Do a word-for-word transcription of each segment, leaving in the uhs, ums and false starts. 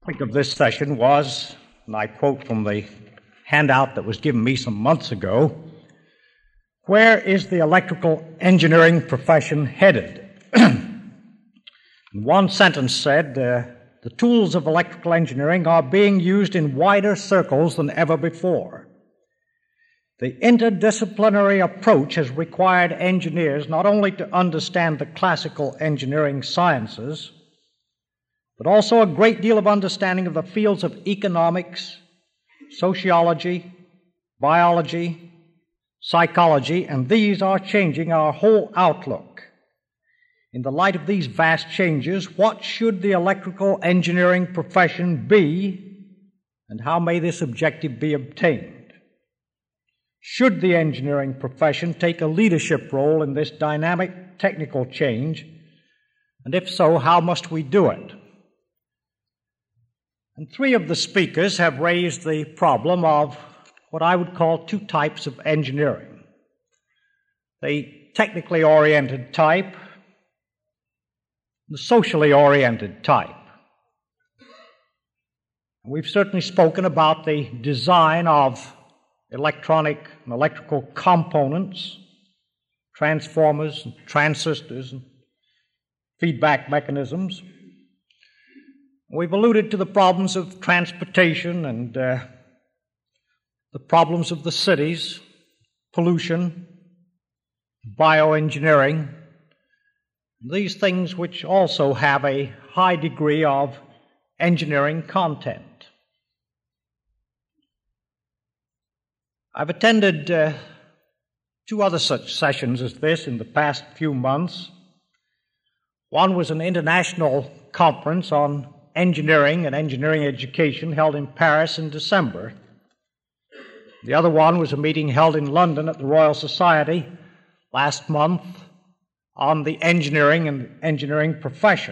The topic of this session was, and I quote from the handout that was given me some months ago, "Where is the electrical engineering profession headed?" One sentence said, uh, "The tools of electrical engineering are being used in wider circles than ever before. The interdisciplinary approach has required engineers not only to understand the classical engineering sciences, but also a great deal of understanding of the fields of economics, sociology, biology, psychology, and these are changing our whole outlook. In the light of these vast changes, what should the electrical engineering profession be, and how may this objective be obtained? Should the engineering profession take a leadership role in this dynamic technical change, and if so, how must we do it?" And three of the speakers have raised the problem of what I would call two types of engineering: the technically oriented type, the socially oriented type. We've certainly spoken about the design of electronic and electrical components, transformers, and transistors, and feedback mechanisms. We've alluded to the problems of transportation and uh, the problems of the cities, pollution, bioengineering, these things which also have a high degree of engineering content. I've attended uh, two other such sessions as this in the past few months. One was an international conference on engineering and engineering education held in Paris in December. The other one was a meeting held in London at the Royal Society last month on the engineering and engineering profession.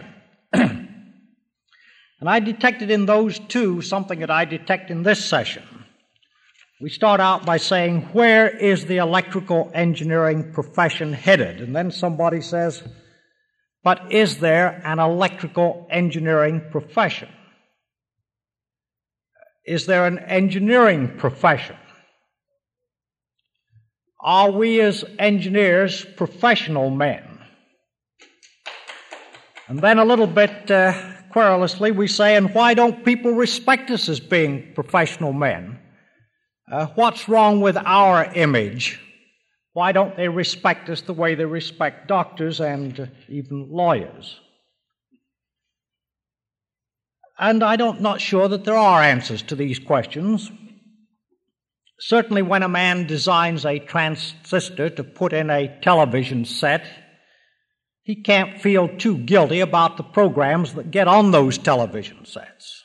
And I detected in those two something that I detect in this session. We start out by saying, where is the electrical engineering profession headed? And then somebody says, but is there an electrical engineering profession? Is there an engineering profession? Are we as engineers professional men? And then a little bit uh, querulously we say, and why don't people respect us as being professional men? Uh, what's wrong with our image? Why don't they respect us the way they respect doctors and uh, even lawyers? And I'm not sure that there are answers to these questions. Certainly when a man designs a transistor to put in a television set, he can't feel too guilty about the programs that get on those television sets.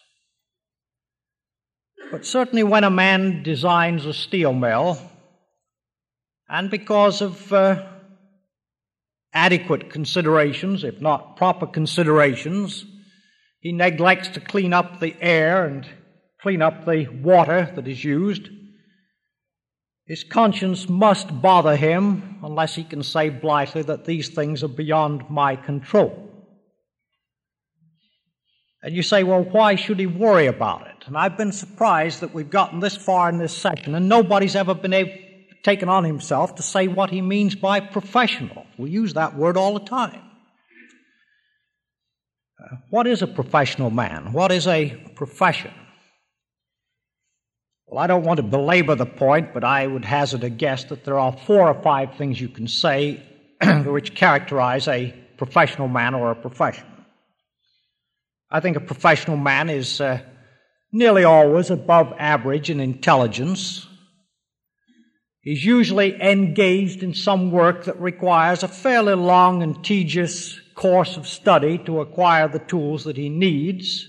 But certainly when a man designs a steel mill, and because of uh, adequate considerations, if not proper considerations, he neglects to clean up the air and clean up the water that is used, his conscience must bother him unless he can say blithely that these things are beyond my control. And you say, well, why should he worry about it? And I've been surprised that we've gotten this far in this session and nobody's ever been able taken on himself to say what he means by professional. We use that word all the time. Uh, what is a professional man? What is a profession? Well, I don't want to belabor the point, but I would hazard a guess that there are four or five things you can say which characterize a professional man or a profession. I think a professional man is uh, nearly always above average in intelligence. He's usually engaged in some work that requires a fairly long and tedious course of study to acquire the tools that he needs.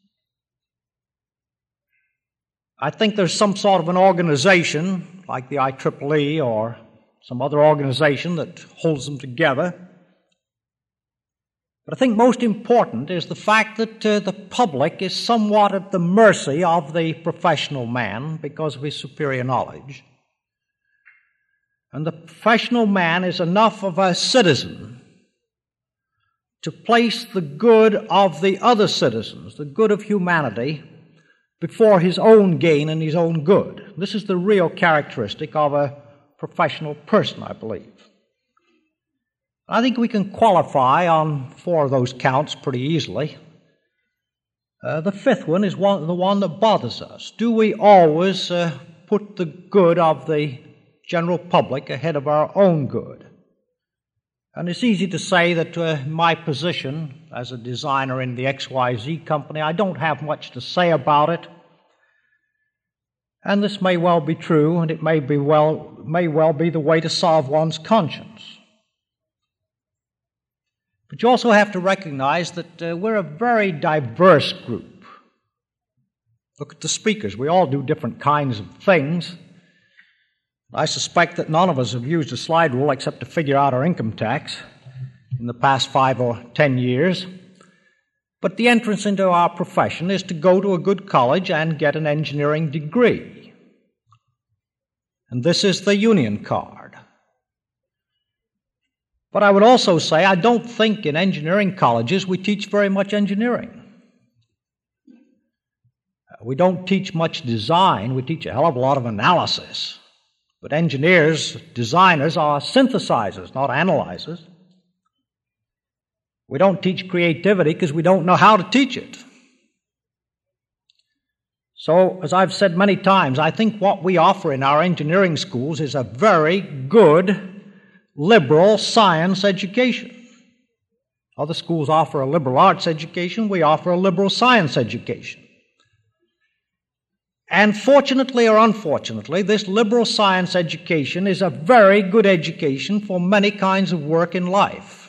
I think there's some sort of an organization, like the I triple E or some other organization that holds them together. But I think most important is the fact that uh, the public is somewhat at the mercy of the professional man because of his superior knowledge. And the professional man is enough of a citizen to place the good of the other citizens, the good of humanity, before his own gain and his own good. This is the real characteristic of a professional person, I believe. I think we can qualify on four of those counts pretty easily. Uh, the fifth one is one, the one that bothers us. Do we always uh, put the good of the general public ahead of our own good? And it's easy to say that uh, my position as a designer in the X Y Z company, I don't have much to say about it. And this may well be true, and it may be well may well be the way to solve one's conscience. But you also have to recognize that uh, we're a very diverse group. Look at the speakers. We all do different kinds of things. I suspect that none of us have used a slide rule except to figure out our income tax in the past five or ten years. But the entrance into our profession is to go to a good college and get an engineering degree. And this is the Union card. But I would also say I don't think in engineering colleges we teach very much engineering. We don't teach much design. We teach a hell of a lot of analysis. But engineers, designers, are synthesizers, not analyzers. We don't teach creativity because we don't know how to teach it. So, as I've said many times, I think what we offer in our engineering schools is a very good, liberal science education. Other schools offer a liberal arts education. We offer a liberal science education. And fortunately or unfortunately, this liberal science education is a very good education for many kinds of work in life.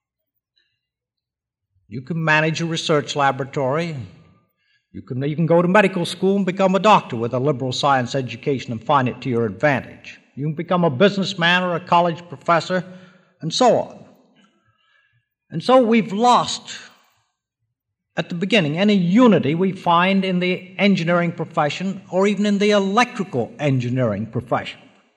You can manage a research laboratory. You can even go to medical school and become a doctor with a liberal science education and find it to your advantage. You can become a businessman or a college professor, and so on. And so we've lost, at the beginning, any unity we find in the engineering profession or even in the electrical engineering profession.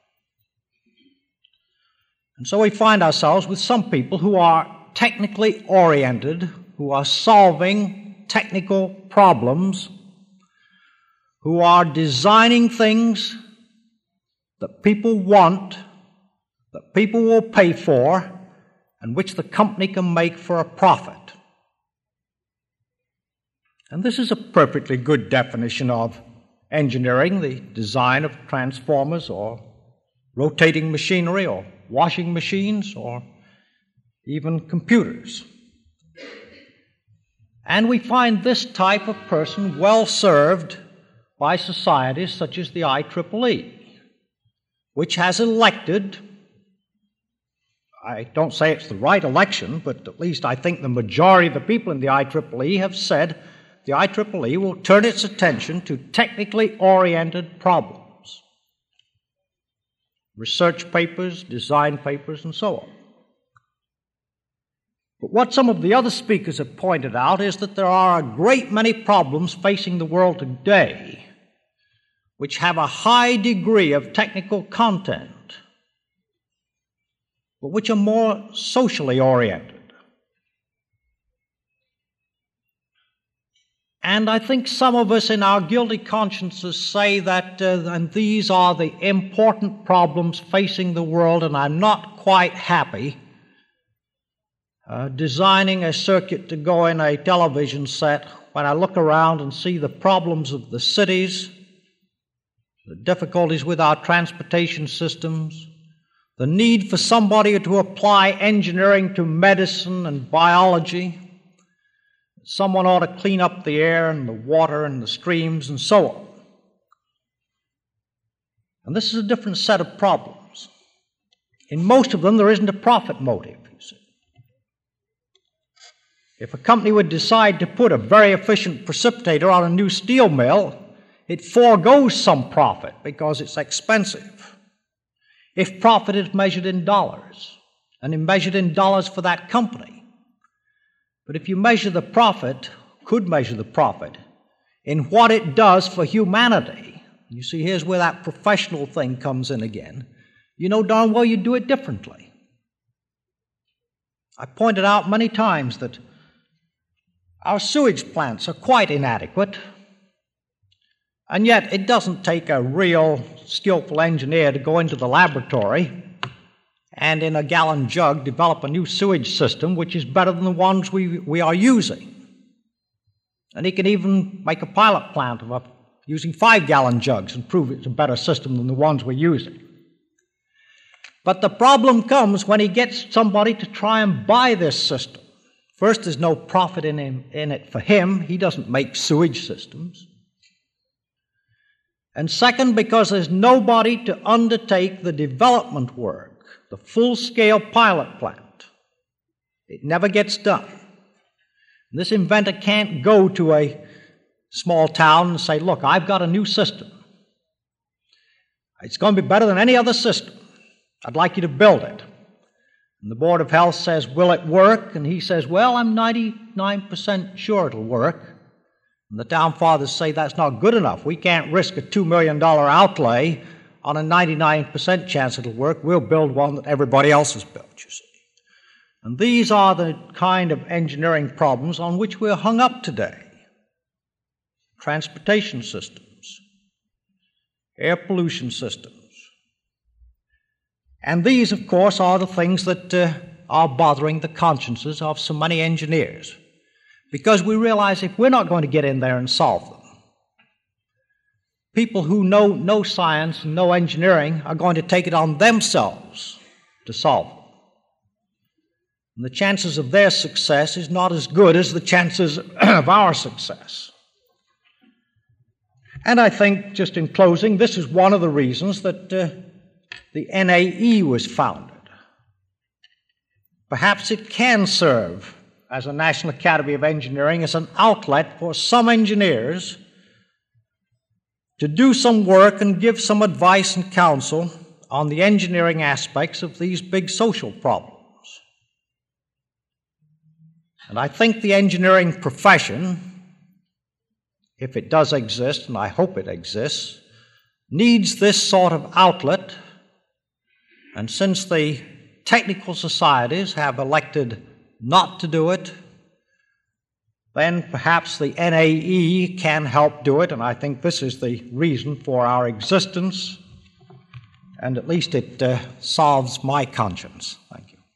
And so we find ourselves with some people who are technically oriented, who are solving technical problems, who are designing things that people want, that people will pay for, and which the company can make for a profit. And this is a perfectly good definition of engineering, the design of transformers or rotating machinery or washing machines or even computers. And we find this type of person well served by societies such as the I triple E, which has elected, I don't say it's the right election, but at least I think the majority of the people in the I triple E have said the I triple E will turn its attention to technically oriented problems, research papers, design papers, and so on. But what some of the other speakers have pointed out is that there are a great many problems facing the world today which have a high degree of technical content, but which are more socially oriented. And I think some of us in our guilty consciences say that uh, and these are the important problems facing the world, and I'm not quite happy uh, designing a circuit to go in a television set when I look around and see the problems of the cities, the difficulties with our transportation systems, the need for somebody to apply engineering to medicine and biology. Someone ought to clean up the air and the water and the streams and so on. And this is a different set of problems. In most of them, there isn't a profit motive, you see. If a company would decide to put a very efficient precipitator on a new steel mill, it foregoes some profit because it's expensive. If profit is measured in dollars, and is measured in dollars for that company. But if you measure the profit, could measure the profit, in what it does for humanity, you see, here's where that professional thing comes in again, you know darn well you do it differently. I pointed out many times that our sewage plants are quite inadequate, and yet it doesn't take a real skillful engineer to go into the laboratory and in a gallon jug develop a new sewage system which is better than the ones we, we are using. And he can even make a pilot plant of a, using five-gallon jugs and prove it's a better system than the ones we're using. But the problem comes when he gets somebody to try and buy this system. First, there's no profit in, him, in it for him. He doesn't make sewage systems. And second, because there's nobody to undertake the development work, the full-scale pilot plant. It never gets done. And this inventor can't go to a small town and say, look, I've got a new system. It's going to be better than any other system. I'd like you to build it. And the Board of Health says, will it work? And he says, well, I'm ninety-nine percent sure it'll work. And the town fathers say that's not good enough. We can't risk a two million dollars outlay on a ninety-nine percent chance it'll work. We'll build one that everybody else has built, you see. And these are the kind of engineering problems on which we're hung up today. Transportation systems, air pollution systems. And these, of course, are the things that uh, are bothering the consciences of so many engineers. Because we realize if we're not going to get in there and solve them, people who know no science and no engineering are going to take it on themselves to solve them. And the chances of their success is not as good as the chances of our success. And I think, just in closing, this is one of the reasons that uh, the N A E was founded. Perhaps it can serve as a National Academy of Engineering as an outlet for some engineers to do some work and give some advice and counsel on the engineering aspects of these big social problems. And I think the engineering profession, if it does exist, and I hope it exists, needs this sort of outlet. And since the technical societies have elected not to do it, then perhaps the N A E can help do it, and I think this is the reason for our existence, and at least it uh, solves my conscience. Thank you.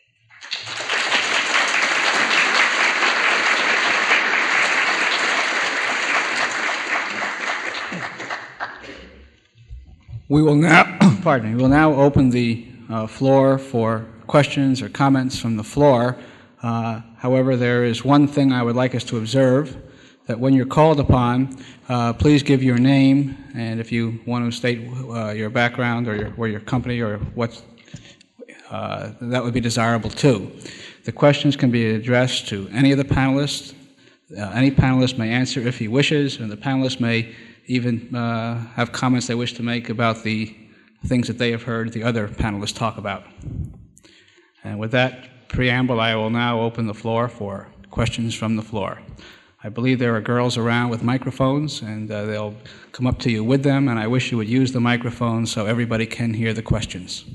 We will now, pardon me, we will now open the uh, floor for questions or comments from the floor. Uh, however, there is one thing I would like us to observe, that when you're called upon, uh, please give your name, and if you want to state uh, your background or your, or your company or what, uh, that would be desirable too. The questions can be addressed to any of the panelists. Uh, any panelist may answer if he wishes, and the panelists may even uh, have comments they wish to make about the things that they have heard the other panelists talk about. And with that preamble, I will now open the floor for questions from the floor. I believe there are girls around with microphones, and uh, they'll come up to you with them, and I wish you would use the microphone so everybody can hear the questions.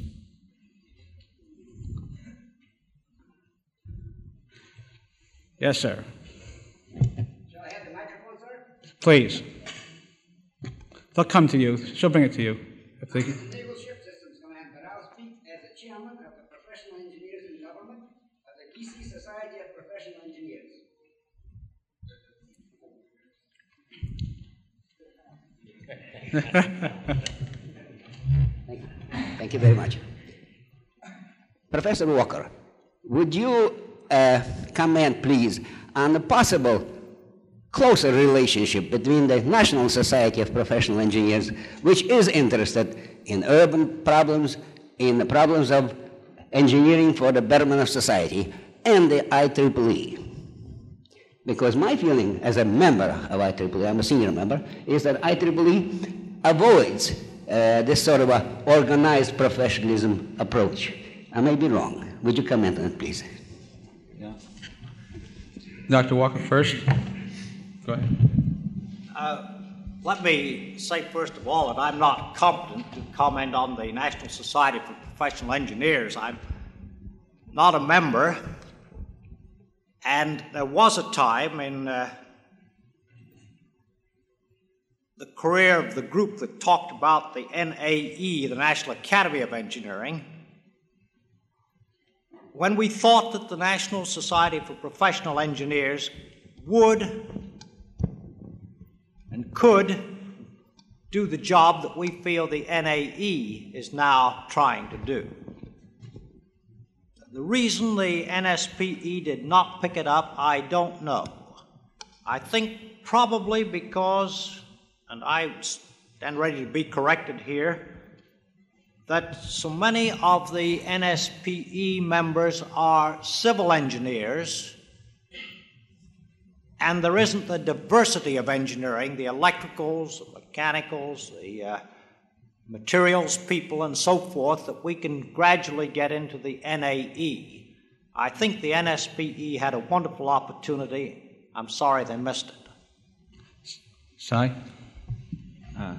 Yes, sir. Shall I have the microphone, sir? Please. They'll come to you. She'll bring it to you. If they... Naval Ship Systems Command, but I'll speak as the chairman of the Professional Engineers in Government of the D C Society of Professional Engineers. Thank you. Thank you very much. Professor Walker, would you uh, comment, please, on the possible closer relationship between the National Society of Professional Engineers, which is interested in urban problems, in the problems of engineering for the betterment of society, and the I triple E. Because my feeling as a member of I triple E, I'm a senior member, is that I triple E avoids uh, this sort of a organized professionalism approach. I may be wrong. Would you comment on it, please? Yeah. Doctor Walker first. Go ahead. Uh, let me say, first of all, that I'm not competent to comment on the National Society for Professional Engineers. I'm not a member, And there was a time in uh, the career of the group that talked about the N A E, the National Academy of Engineering, when we thought that the National Society for Professional Engineers would and could do the job that we feel the N A E is now trying to do. The reason the N S P E did not pick it up, I don't know. I think probably because, and I stand ready to be corrected here, that so many of the N S P E members are civil engineers, and there isn't the diversity of engineering, the electricals, the mechanicals, the uh, materials people, and so forth, that we can gradually get into the N A E. I think the N S P E had a wonderful opportunity. I'm sorry they missed it. Si? Uh,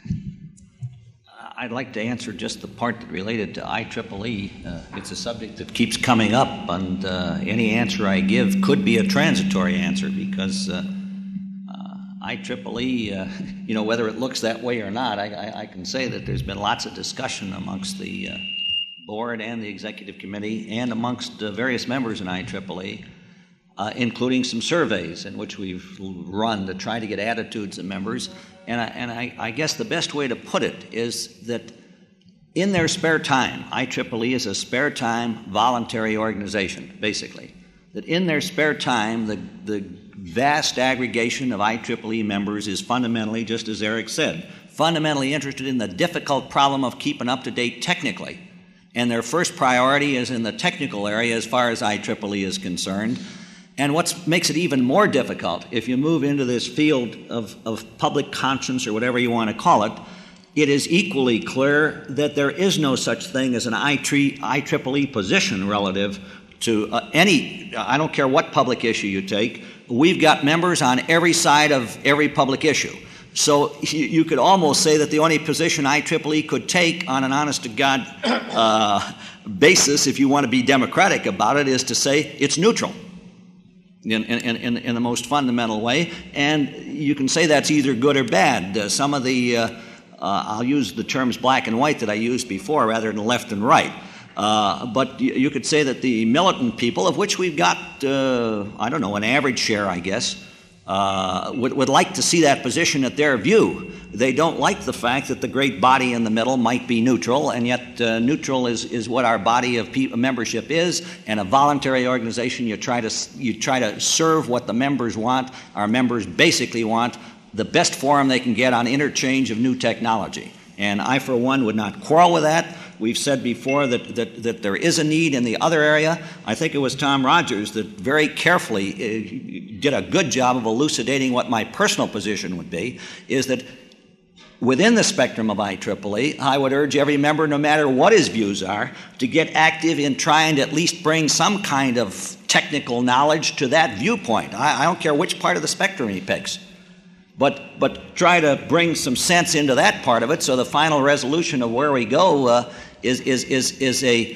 I'd like to answer just the part that related to I triple E. Uh, it's a subject that keeps coming up, and uh, any answer I give could be a transitory answer because uh, uh, I triple E, uh, you know, whether it looks that way or not, I, I, I can say that there's been lots of discussion amongst the uh, board and the executive committee and amongst uh, various members in I triple E, uh, including some surveys in which we've run to try to get attitudes of members. And, I, and I, I guess the best way to put it is that in their spare time, I triple E is a spare time voluntary organization, basically. That in their spare time, the, the vast aggregation of I triple E members is fundamentally, just as Eric said, fundamentally interested in the difficult problem of keeping up to date technically. And their first priority is in the technical area as far as I triple E is concerned. And what makes it even more difficult, if you move into this field of, of public conscience or whatever you want to call it, it is equally clear that there is no such thing as an I triple E position relative to uh, any, I don't care what public issue you take, we've got members on every side of every public issue. So you, you could almost say that the only position I triple E could take on an honest-to-God uh, basis, if you want to be democratic about it, is to say it's neutral. In, in, in, in the most fundamental way, and you can say that's either good or bad. Uh, some of the, uh, uh, I'll use the terms black and white that I used before rather than left and right, uh, but you, you could say that the militant people, of which we've got, uh, I don't know, an average share, I guess, uh, would, would like to see that position at their view. They don't like the fact that the great body in the middle might be neutral, and yet uh, neutral is, is what our body of pe- membership is, and a voluntary organization, you try to you try to serve what the members want. Our members basically want the best forum they can get on interchange of new technology. And I, for one, would not quarrel with that. We've said before that, that, that there is a need in the other area. I think it was Tom Rogers that very carefully uh, did a good job of elucidating what my personal position would be, is that within the spectrum of I triple E, I would urge every member, no matter what his views are, to get active in trying to at least bring some kind of technical knowledge to that viewpoint. I, I don't care which part of the spectrum he picks. But, but try to bring some sense into that part of it, so the final resolution of where we go uh, is, is, is, is a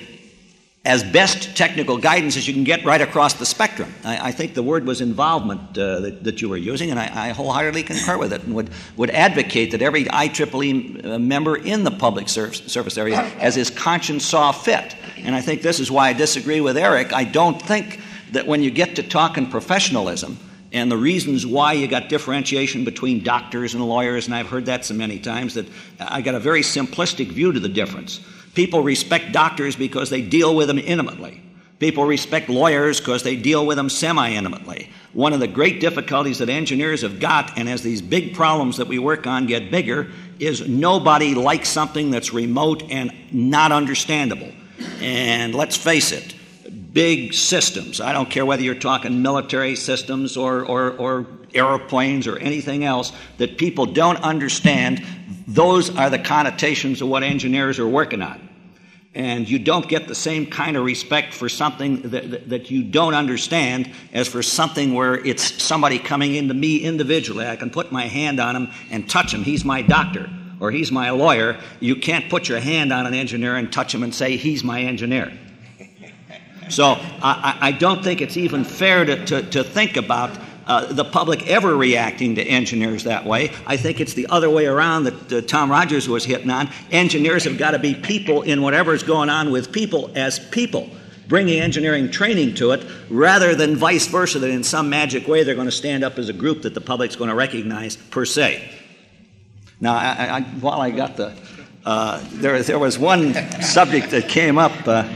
as best technical guidance as you can get right across the spectrum. I, I think the word was involvement uh, that, that you were using, and I, I wholeheartedly concur with it, and would, would advocate that every I triple E member in the public service, service area, as his conscience saw fit. And I think this is why I disagree with Eric. I don't think that when you get to talking professionalism, and the reasons why you got differentiation between doctors and lawyers, and I've heard that so many times, that I got a very simplistic view to the difference. People respect doctors because they deal with them intimately. People respect lawyers because they deal with them semi-intimately. One of the great difficulties that engineers have got, and as these big problems that we work on get bigger, is nobody likes something that's remote and not understandable. And let's face it, big systems, I don't care whether you're talking military systems or, or, or airplanes or anything else, that people don't understand, those are the connotations of what engineers are working on. And you don't get the same kind of respect for something that, that, that you don't understand as for something where it's somebody coming into me individually. I can put my hand on him and touch him. He's my doctor or he's my lawyer. You can't put your hand on an engineer and touch him and say, he's my engineer. So I, I don't think it's even fair to, to, to think about uh, the public ever reacting to engineers that way. I think it's the other way around that uh, Tom Rogers was hitting on. Engineers have got to be people in whatever's going on with people as people, bringing engineering training to it, rather than vice versa, that in some magic way they're going to stand up as a group that the public's going to recognize per se. Now, I, I, while I got the, uh, there, there was one subject that came up uh,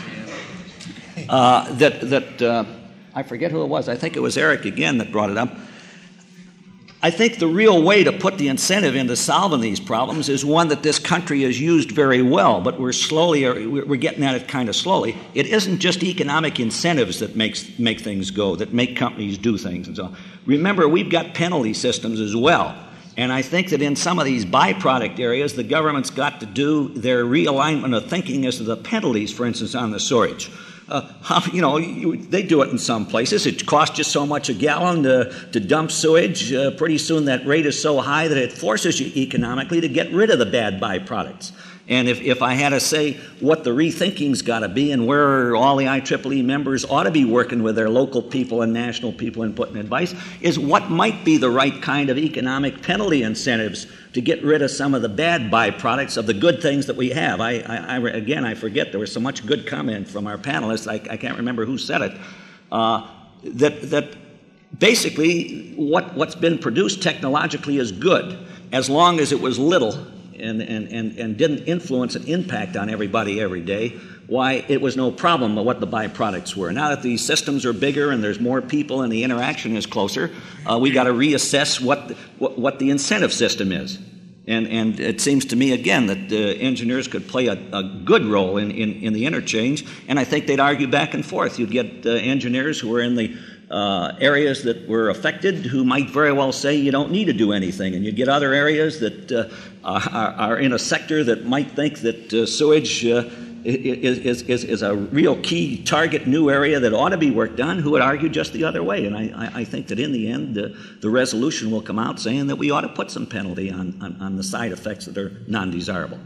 uh, that, that uh, I forget who it was. I think it was Eric again that brought it up. I think the real way to put the incentive into solving these problems is one that this country has used very well, but we're slowly, we're getting at it kind of slowly. It isn't just economic incentives that makes, make things go, that make companies do things and so on. Remember, we've got penalty systems as well. And I think that in some of these byproduct areas, the government's got to do their realignment of thinking as to the penalties, for instance, on the sewage. Uh, how, you know, you, they do it in some places. It costs you so much a gallon to, to dump sewage. Uh, pretty soon that rate is so high that it forces you economically to get rid of the bad byproducts. And if, if I had to say what the rethinking's got to be and where all the I triple E members ought to be working with their local people and national people and putting advice, is what might be the right kind of economic penalty incentives to get rid of some of the bad byproducts of the good things that we have. I, I, I again, I forget, there was so much good comment from our panelists, I, I can't remember who said it, uh, that, that basically what, what's been produced technologically is good, as long as it was little and, and, and, and didn't influence and impact on everybody every day, why it was no problem what the byproducts were. Now that these systems are bigger and there's more people and the interaction is closer, uh, we got to reassess what the, what, what the incentive system is. And, and it seems to me, again, that uh, engineers could play a, a good role in, in, in the interchange, and I think they'd argue back and forth. You'd get uh, engineers who are in the uh, areas that were affected who might very well say you don't need to do anything, and you'd get other areas that uh, are, are in a sector that might think that uh, sewage uh, Is, is, is, is a real key target new area that ought to be worked on, who would argue just the other way. And I, I think that in the end, uh, the resolution will come out saying that we ought to put some penalty on, on, on the side effects that are non-desirable.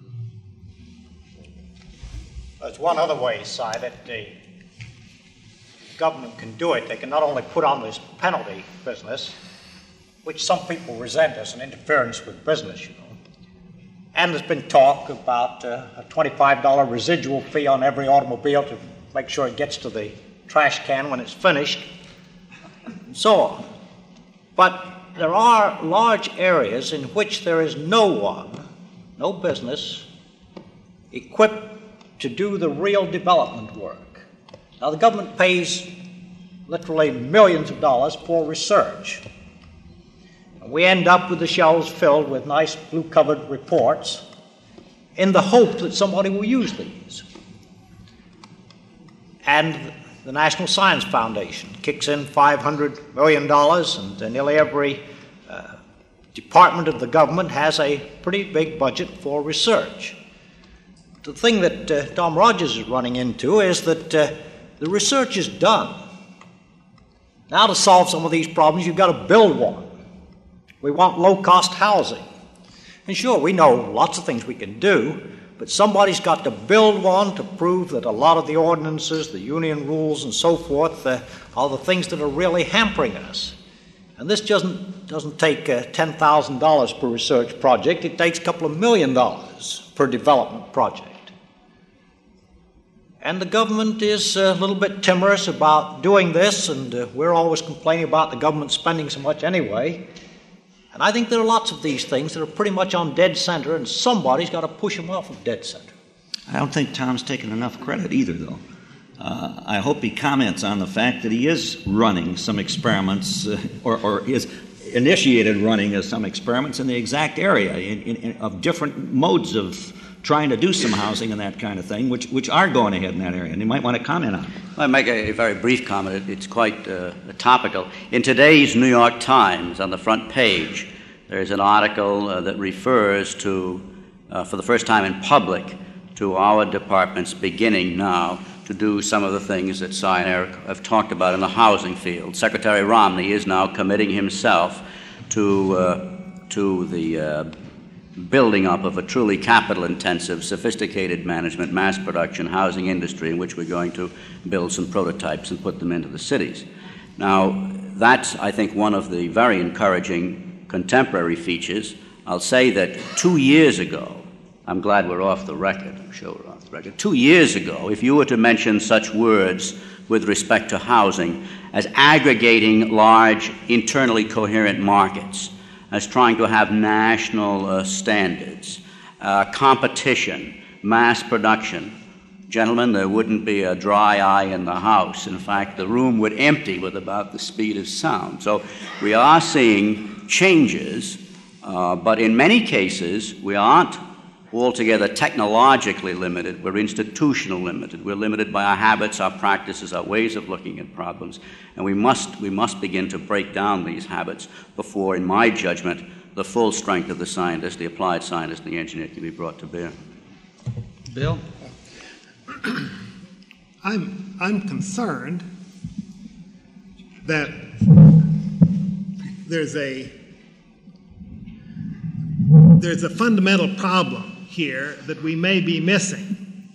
There's one other way, Si, that the government can do it. They can not only put on this penalty business, which some people resent as an interference with business, you know. And there's been talk about uh, a twenty-five dollar residual fee on every automobile to make sure it gets to the trash can when it's finished, and so on. But there are large areas in which there is no one, no business, equipped to do the real development work. Now, the government pays literally millions of dollars for research. We end up with the shelves filled with nice blue-covered reports in the hope that somebody will use these. And the National Science Foundation kicks in five hundred million dollars, and uh, nearly every uh, department of the government has a pretty big budget for research. The thing that uh, Tom Rogers is running into is that uh, the research is done. Now, to solve some of these problems, you've got to build one. We want low-cost housing. And sure, we know lots of things we can do, but somebody's got to build one to prove that a lot of the ordinances, the union rules, and so forth uh, are the things that are really hampering us. And this doesn't, doesn't take uh, ten thousand dollars per research project. It takes a couple of million dollars per development project. And the government is a little bit timorous about doing this, and uh, we're always complaining about the government spending so much anyway. And I think there are lots of these things that are pretty much on dead center, and somebody's got to push them off of dead center. I don't think Tom's taken enough credit either, though. Uh, I hope he comments on the fact that he is running some experiments, uh, or, or is initiated running of some experiments in the exact area in, in, in, of different modes of trying to do some housing and that kind of thing, which, which are going ahead in that area. And you might want to comment on it. I'll make a, a very brief comment. It's quite uh, topical. In today's New York Times, on the front page, there's an article uh, that refers to, uh, for the first time in public, to our departments beginning now to do some of the things that Si and Eric have talked about in the housing field. Secretary Romney is now committing himself to, uh, to the uh, building up of a truly capital-intensive, sophisticated management, mass production, housing industry in which we're going to build some prototypes and put them into the cities. Now, that's, I think, one of the very encouraging contemporary features. I'll say that two years ago, I'm glad we're off the record, I'm sure we're off the record, two years ago, if you were to mention such words with respect to housing as aggregating large, internally coherent markets, as trying to have national uh, standards, uh, competition, mass production, gentlemen, there wouldn't be a dry eye in the house. In fact, the room would empty with about the speed of sound. So we are seeing changes, uh, but in many cases, we aren't altogether technologically limited. We're institutional limited. We're limited by our habits, our practices, our ways of looking at problems. And we must, we must begin to break down these habits before, in my judgment, the full strength of the scientist, the applied scientist, and the engineer can be brought to bear. Bill? I'm, I'm concerned that there's a, there's a fundamental problem here that we may be missing.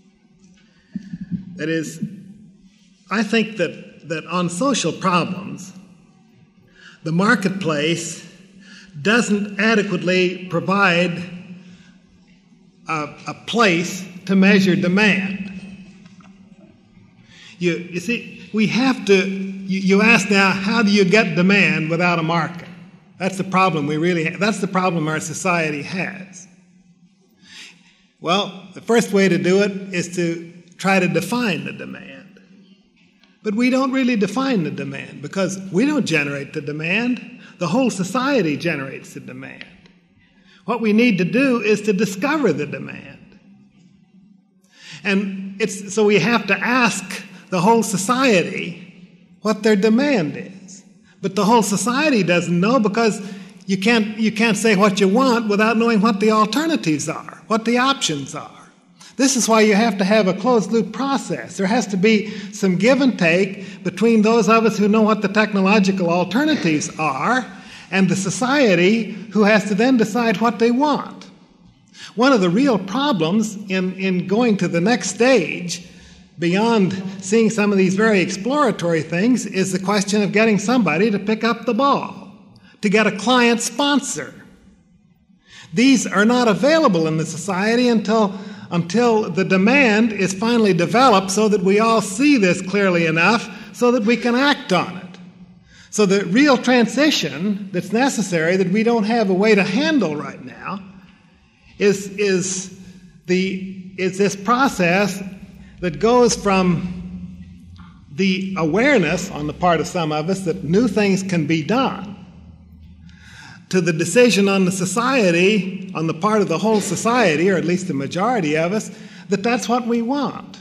That is, I think that, that on social problems, the marketplace doesn't adequately provide a, a place to measure demand. You, you see, we have to, you, you ask now, how do you get demand without a market? That's the problem we really have. That's the problem our society has. Well, the first way to do it is to try to define the demand. But we don't really define the demand because we don't generate the demand. The whole society generates the demand. What we need to do is to discover the demand. And it's, so we have to ask the whole society what their demand is. But the whole society doesn't know because you can't, you can't say what you want without knowing what the alternatives are, what the options are. This is why you have to have a closed-loop process. There has to be some give and take between those of us who know what the technological alternatives are and the society who has to then decide what they want. One of the real problems in, in going to the next stage, beyond seeing some of these very exploratory things, is the question of getting somebody to pick up the ball, to get a client sponsor. These are not available in the society until, until the demand is finally developed so that we all see this clearly enough so that we can act on it. So the real transition that's necessary that we don't have a way to handle right now is, is, the, is this process that goes from the awareness on the part of some of us that new things can be done to the decision on the society, on the part of the whole society, or at least the majority of us, that that's what we want.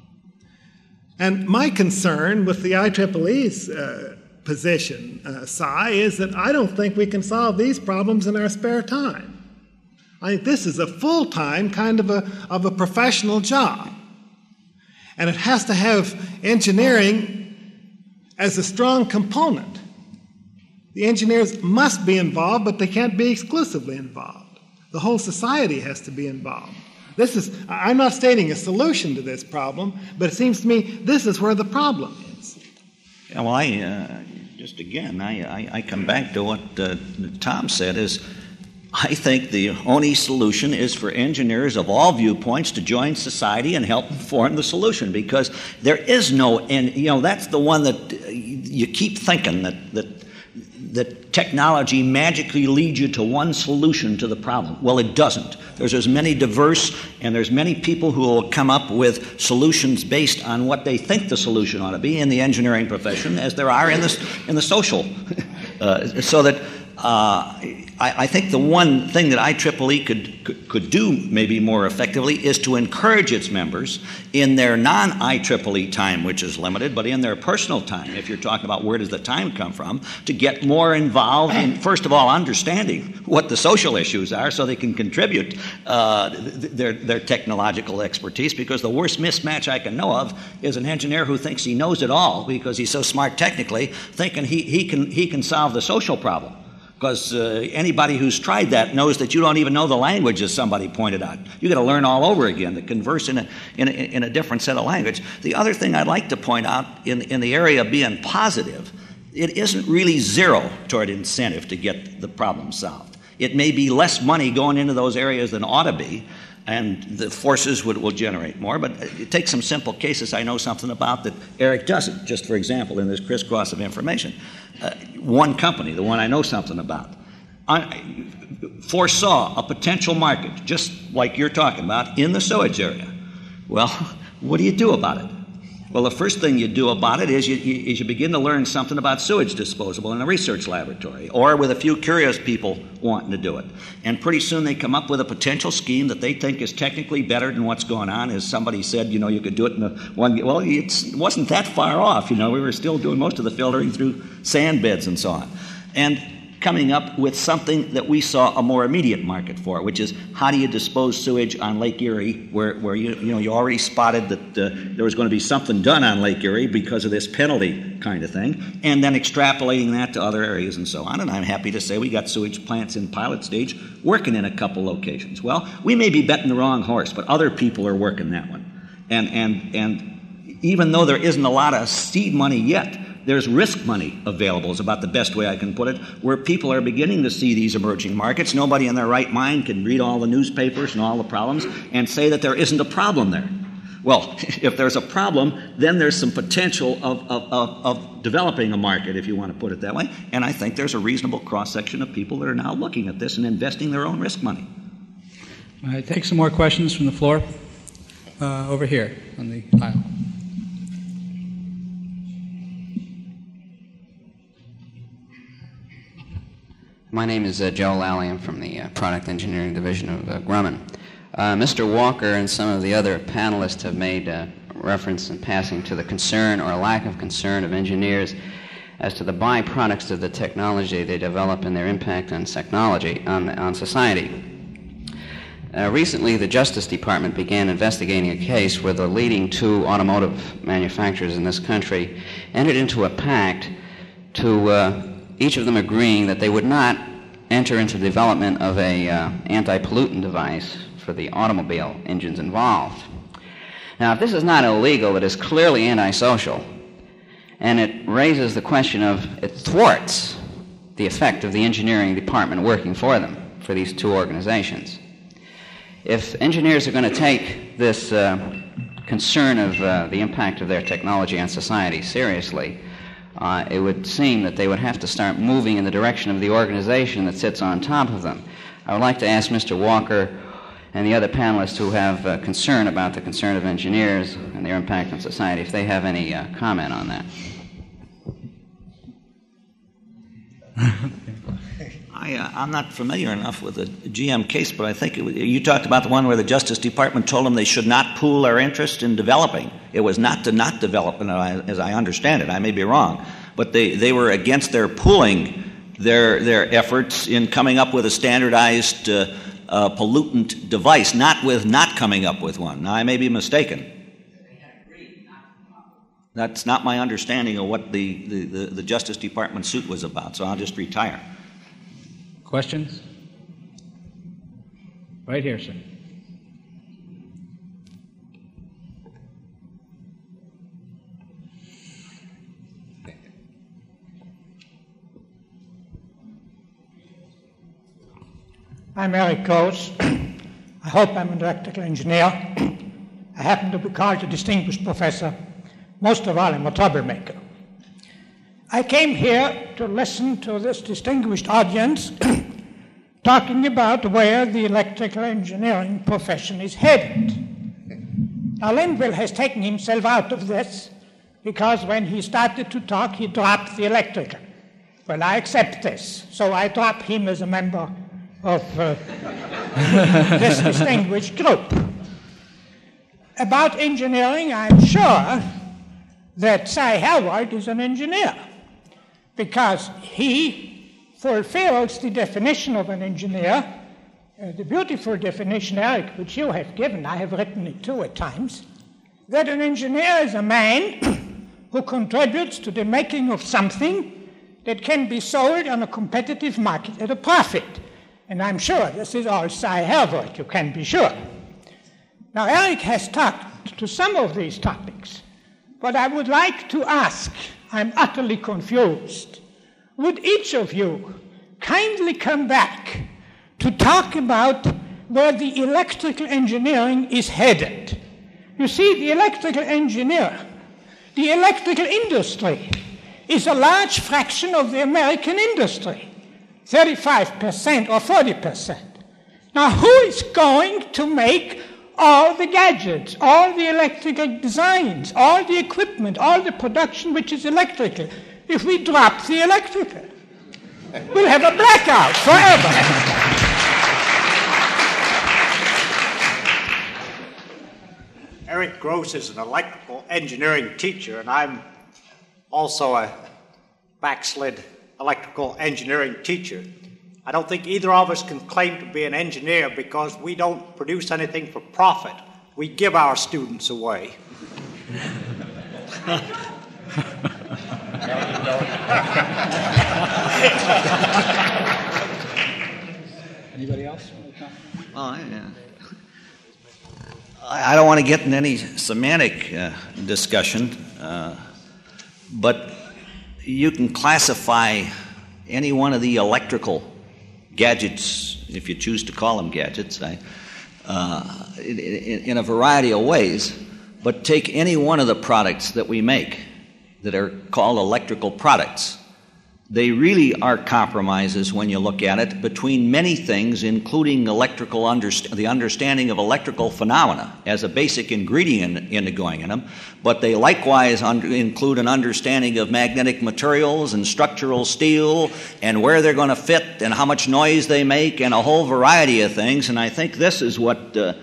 And my concern with the I triple E's uh, position, uh, Cy, is that I don't think we can solve these problems in our spare time. I think this is a full-time kind of a, of a professional job. And it has to have engineering as a strong component. The engineers must be involved, but they can't be exclusively involved. The whole society has to be involved. This is, I'm not stating a solution to this problem, but it seems to me this is where the problem is. Yeah, well, I, uh, just again, I, I, I come back to what uh, Tom said is, I think the only solution is for engineers of all viewpoints to join society and help form the solution, because there is no, and you know, that's the one that you keep thinking that, that, that technology magically leads you to one solution to the problem. Well, it doesn't. There's as many diverse and there's many people who will come up with solutions based on what they think the solution ought to be in the engineering profession as there are in the, in the social. uh, so that Uh, I, I think the one thing that I triple E could, could could do maybe more effectively is to encourage its members in their non-I triple E time, which is limited, but in their personal time, if you're talking about where does the time come from, to get more involved in, first of all, understanding what the social issues are so they can contribute uh, their, their technological expertise, because the worst mismatch I can know of is an engineer who thinks he knows it all because he's so smart technically, thinking he, he can he can solve the social problem. Because uh, anybody who's tried that knows that you don't even know the language, as somebody pointed out. You got to learn all over again to converse in a, in a in a different set of language. The other thing I'd like to point out in in the area of being positive, it isn't really zero toward incentive to get the problem solved. It may be less money going into those areas than ought to be, and the forces would, will generate more. But it takes some simple cases I know something about that Eric doesn't. Just for example, in this crisscross of information, uh, one company, the one I know something about, I foresaw a potential market, just like you're talking about, in the sewage area. Well, what do you do about it? Well, the first thing you do about it is you, you, is you begin to learn something about sewage disposal in a research laboratory, or with a few curious people wanting to do it. And pretty soon they come up with a potential scheme that they think is technically better than what's going on. As somebody said, you know, you could do it in a one. Well, it's, it wasn't that far off. You know, we were still doing most of the filtering through sand beds and so on. And coming up with something that we saw a more immediate market for, which is how do you dispose sewage on Lake Erie, where, where you, you know, you already spotted that uh, there was going to be something done on Lake Erie because of this penalty kind of thing, and then extrapolating that to other areas and so on. And I'm happy to say we got sewage plants in pilot stage working in a couple locations. Well, we may be betting the wrong horse, but other people are working that one. And, and, and even though there isn't a lot of seed money yet, there's risk money available, is about the best way I can put it, where people are beginning to see these emerging markets. Nobody in their right mind can read all the newspapers and all the problems and say that there isn't a problem there. Well, if there's a problem, then there's some potential of, of, of, of developing a market, if you want to put it that way. And I think there's a reasonable cross-section of people that are now looking at this and investing their own risk money. All right, take some more questions from the floor. Uh, over here on the aisle. My name is uh, Joe Lally. I'm from the uh, Product Engineering Division of uh, Grumman. Uh, Mister Walker and some of the other panelists have made uh, reference in passing to the concern or lack of concern of engineers as to the byproducts of the technology they develop and their impact on technology, on, on society. Uh, recently, the Justice Department began investigating a case where the leading two automotive manufacturers in this country entered into a pact to uh, each of them agreeing that they would not enter into the development of a uh, anti-pollutant device for the automobile engines involved. Now, if this is not illegal, it is clearly antisocial, and it raises the question of, it thwarts the effect of the engineering department working for them, for these two organizations. If engineers are going to take this uh, concern of uh, the impact of their technology on society seriously, Uh, it would seem that they would have to start moving in the direction of the organization that sits on top of them. I would like to ask Mister Walker and the other panelists who have uh, concern about the concern of engineers and their impact on society, if they have any uh, comment on that. I, uh, I'm not familiar enough with the G M case, but I think it was, you talked about the one where the Justice Department told them they should not pool their interest in developing. It was not to not develop, as I understand it. I may be wrong. But they, they were against their pooling their, their efforts in coming up with a standardized uh, uh, pollutant device, not with not coming up with one. Now, I may be mistaken. That's not my understanding of what the, the, the, the Justice Department suit was about, so I'll just retire. Questions? Right here, sir. I'm Eric Coates. I hope I'm an electrical engineer. I happen to be called a distinguished professor. Most of all, I'm a troublemaker. I came here to listen to this distinguished audience talking about where the electrical engineering profession is headed. Now, Linville has taken himself out of this because when he started to talk, he dropped the electrical. Well, I accept this, so I drop him as a member of uh, this distinguished group. About engineering, I'm sure that Cy Howard is an engineer, because he fulfills the definition of an engineer, uh, the beautiful definition, Eric, which you have given. I have written it too at times, that an engineer is a man who contributes to the making of something that can be sold on a competitive market at a profit. And I'm sure this is all Cy Hervold, you can be sure. Now, Eric has talked to some of these topics, but I would like to ask, I'm utterly confused, would each of you kindly come back to talk about where the electrical engineering is headed? You see, the electrical engineer, the electrical industry, is a large fraction of the American industry, thirty-five percent or forty percent. Now, who is going to make all the gadgets, all the electrical designs, all the equipment, all the production which is electrical, if we drop the electrical? We'll have a blackout forever. Eric Gross is an electrical engineering teacher, and I'm also a backslid electrical engineering teacher. I don't think either of us can claim to be an engineer because we don't produce anything for profit. We give our students away. Anybody else? Well, yeah. I don't want to get in any semantic uh, discussion, uh, but you can classify any one of the electrical gadgets, if you choose to call them gadgets, I, uh, in, in a variety of ways, but take any one of the products that we make that are called electrical products. They really are compromises, when you look at it, between many things, including electrical underst- the understanding of electrical phenomena as a basic ingredient into going in them, but they likewise under- include an understanding of magnetic materials and structural steel and where they're going to fit and how much noise they make and a whole variety of things. And I think this is what uh,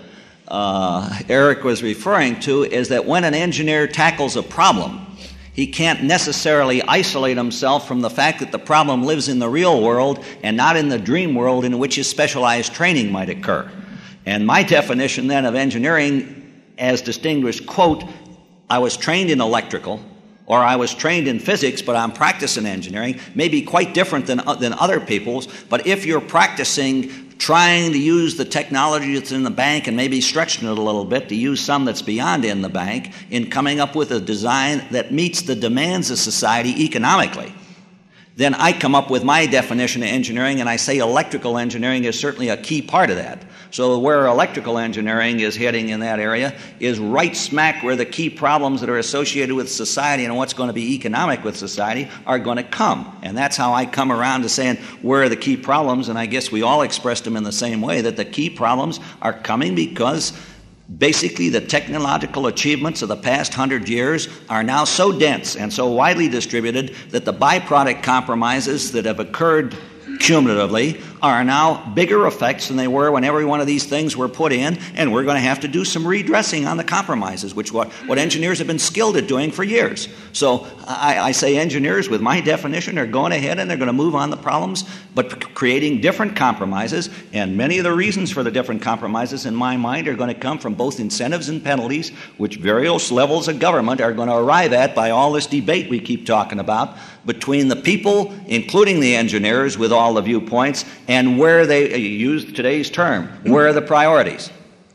uh, Eric was referring to, is that when an engineer tackles a problem, he can't necessarily isolate himself from the fact that the problem lives in the real world and not in the dream world in which his specialized training might occur. And my definition then of engineering, as distinguished, quote, I was trained in electrical, or I was trained in physics, but I'm practicing engineering, may be quite different than, than other people's. But if you're practicing trying to use the technology that's in the bank and maybe stretching it a little bit to use some that's beyond in the bank in coming up with a design that meets the demands of society economically, then I come up with my definition of engineering, and I say electrical engineering is certainly a key part of that. So where electrical engineering is heading in that area is right smack where the key problems that are associated with society and what's going to be economic with society are going to come. And that's how I come around to saying where are the key problems, and I guess we all expressed them in the same way, that the key problems are coming because basically the technological achievements of the past hundred years are now so dense and so widely distributed that the byproduct compromises that have occurred cumulatively are now bigger effects than they were when every one of these things were put in, and we're going to have to do some redressing on the compromises, which what, what engineers have been skilled at doing for years. So I, I say engineers, with my definition, are going ahead and they're going to move on the problems, but creating different compromises, and many of the reasons for the different compromises, in my mind, are going to come from both incentives and penalties, which various levels of government are going to arrive at by all this debate we keep talking about between the people, including the engineers, with all the viewpoints, and where they, you used today's term, where are the priorities?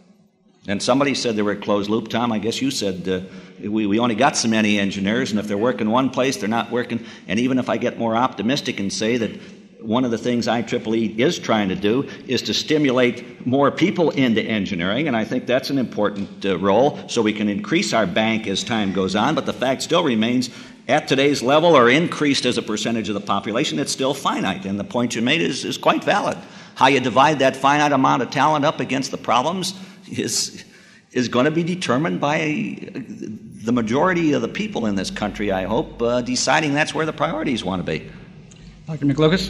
And somebody said they were a closed loop. Tom, I guess you said uh, we, we only got so many engineers, and if they're working one place, they're not working. And even if I get more optimistic and say that one of the things I triple E is trying to do is to stimulate more people into engineering, and I think that's an important uh, role, so we can increase our bank as time goes on, but the fact still remains, at today's level or increased as a percentage of the population, it's still finite, and the point you made is, is quite valid. How you divide that finite amount of talent up against the problems is, is going to be determined by the majority of the people in this country, I hope, uh, deciding that's where the priorities want to be. Doctor McLucas?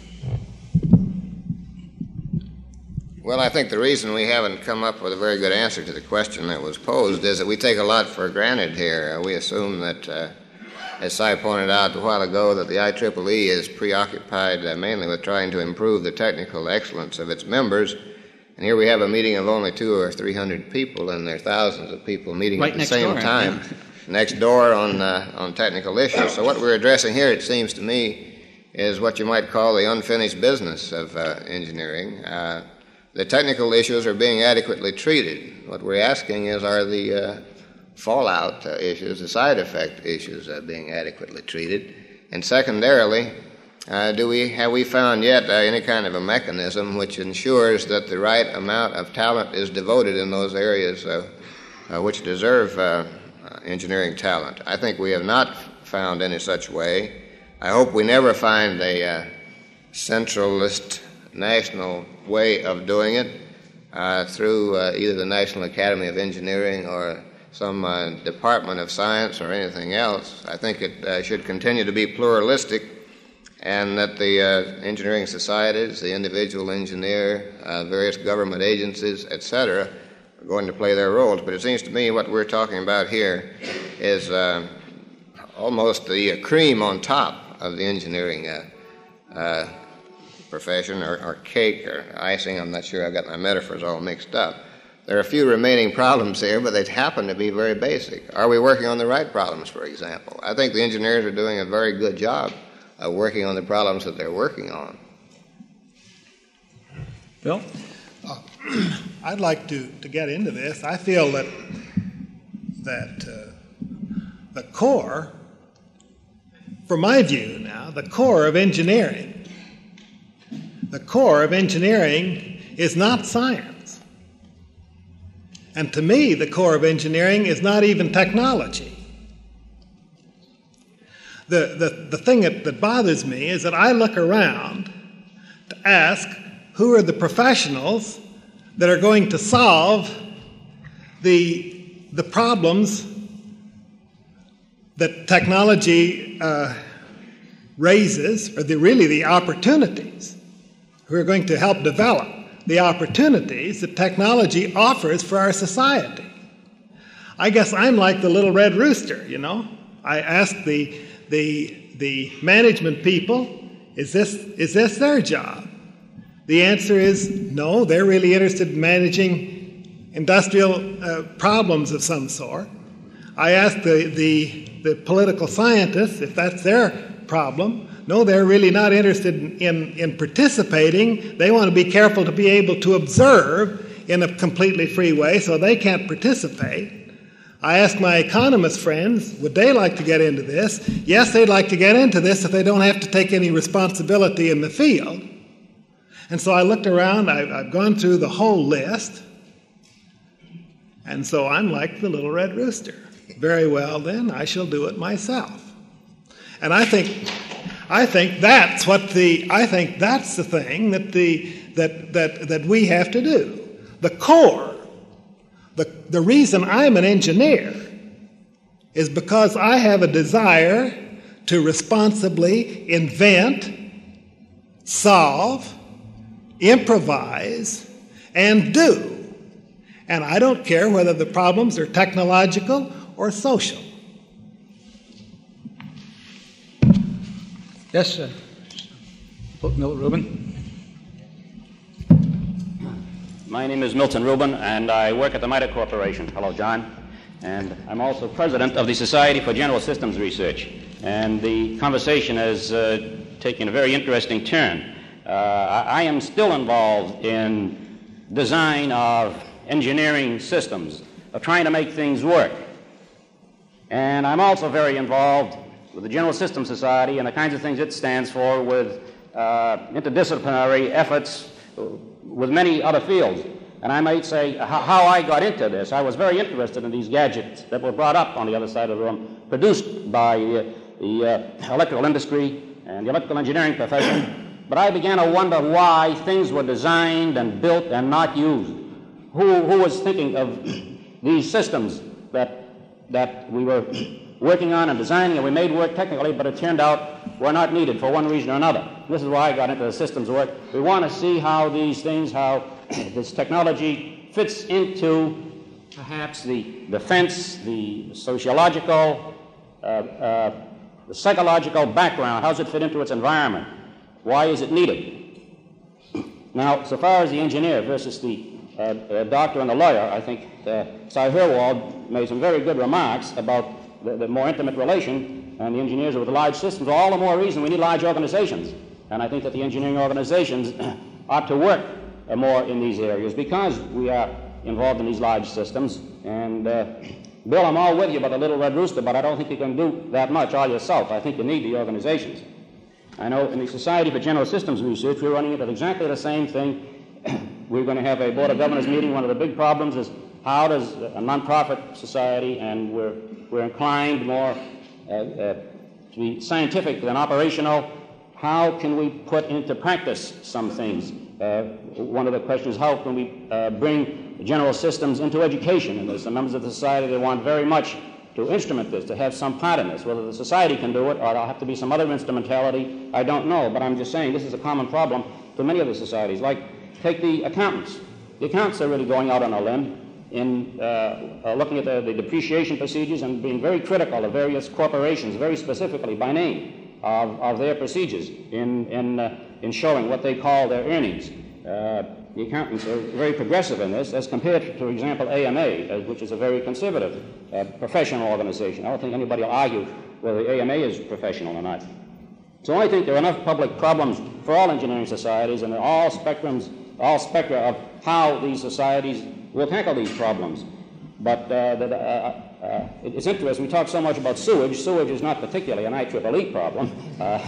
Well, I think the reason we haven't come up with a very good answer to the question that was posed is that we take a lot for granted here. We assume that, uh, as Cy pointed out a while ago, that the I triple E is preoccupied uh, mainly with trying to improve the technical excellence of its members. And here we have a meeting of only two or three hundred people, and there are thousands of people meeting right at the same door, time yeah. next door on uh, on technical issues. So what we're addressing here, it seems to me, is what you might call the unfinished business of uh, engineering. Uh, the technical issues are being adequately treated. What we're asking is, are the uh, fallout uh, issues, the side effect issues uh, being adequately treated? And secondarily, uh, do we have we found yet uh, any kind of a mechanism which ensures that the right amount of talent is devoted in those areas uh, uh, which deserve uh, engineering talent? I think we have not found any such way. I hope we never find a uh, centralist national way of doing it uh, through uh, either the National Academy of Engineering or some uh, department of science or anything else. I think it uh, should continue to be pluralistic, and that the uh, engineering societies, the individual engineer, uh, various government agencies, et cetera, are going to play their roles. But it seems to me what we're talking about here is uh, almost the uh, cream on top of the engineering uh, uh, profession, or, or cake, or icing. I'm not sure. I've got my metaphors all mixed up. There are a few remaining problems here, but they happen to be very basic. Are we working on the right problems, for example? I think the engineers are doing a very good job of working on the problems that they're working on. Bill? Uh, I'd like to, to get into this. I feel that, that uh, the core, from my view now, the core of engineering, the core of engineering is not science. And to me, the core of engineering is not even technology. The, the, the thing that, that bothers me is that I look around to ask who are the professionals that are going to solve the, the problems that technology uh, raises, or the, really the opportunities, who are going to help develop the opportunities that technology offers for our society. I guess I'm like the little red rooster, you know. I ask the, the, the management people, is this, is this their job? The answer is no, they're really interested in managing industrial uh, problems of some sort. I ask the, the, the political scientists if that's their problem. No, they're really not interested in, in, in participating. They want to be careful to be able to observe in a completely free way, so they can't participate. I asked my economist friends, would they like to get into this? Yes, they'd like to get into this if they don't have to take any responsibility in the field. And so I looked around, I've, I've gone through the whole list, and so I'm like the little red rooster. Very well then, I shall do it myself. And I think I think that's what the I think that's the thing that the that that that we have to do. The core, the the reason I'm an engineer is because I have a desire to responsibly invent, solve, improvise, and do. And I don't care whether the problems are technological or social. Yes, sir. Milton Rubin. My name is Milton Rubin, and I work at the MITRE Corporation. Hello, John. And I'm also president of the Society for General Systems Research. And the conversation has uh, taken a very interesting turn. Uh, I, I am still involved in design of engineering systems, of trying to make things work. And I'm also very involved with the General Systems Society and the kinds of things it stands for, with uh, interdisciplinary efforts with many other fields. And I might say how I got into this. I was very interested in these gadgets that were brought up on the other side of the room, produced by uh, the uh, electrical industry and the electrical engineering profession. But I began to wonder why things were designed and built and not used. Who, who was thinking of these systems that, that we were working on and designing, and we made work technically, but it turned out were not needed for one reason or another. This is why I got into the systems work. We want to see how these things, how this technology fits into perhaps the defense, the sociological, uh, uh, the psychological background. How does it fit into its environment? Why is it needed? Now, so far as the engineer versus the uh, uh, doctor and the lawyer, I think uh, Cy Herwold made some very good remarks about the, the more intimate relation and the engineers are with large systems, all the more reason we need large organizations. And I think that the engineering organizations ought to work uh, more in these areas because we are involved in these large systems. And uh, Bill, I'm all with you about the Little Red Rooster, but I don't think you can do that much all yourself. I think you need the organizations. I know in the Society for General Systems Research, we're running into exactly the same thing. We're going to have a Board of Governors meeting. One of the big problems is how does a nonprofit society, and we're, we're inclined more uh, uh, to be scientific than operational, how can we put into practice some things? Uh, one of the questions is how can we uh, bring general systems into education? And there's some members of the society that want very much to instrument this, to have some part in this. Whether the society can do it or there'll have to be some other instrumentality, I don't know. But I'm just saying this is a common problem to many of the societies. Like, take the accountants. The accountants are really going out on a limb in uh, uh, looking at the, the depreciation procedures and being very critical of various corporations, very specifically by name, of, of their procedures in, in, uh, in showing what they call their earnings. Uh, the accountants are very progressive in this as compared to, for example, A M A, uh, which is a very conservative uh, professional organization. I don't think anybody will argue whether the A M A is professional or not. So I think there are enough public problems for all engineering societies and all spectrums, all spectra of how these societies will tackle these problems. But uh, that, uh, uh, it's interesting, we talk so much about sewage. Sewage is not particularly an I triple E problem. Uh,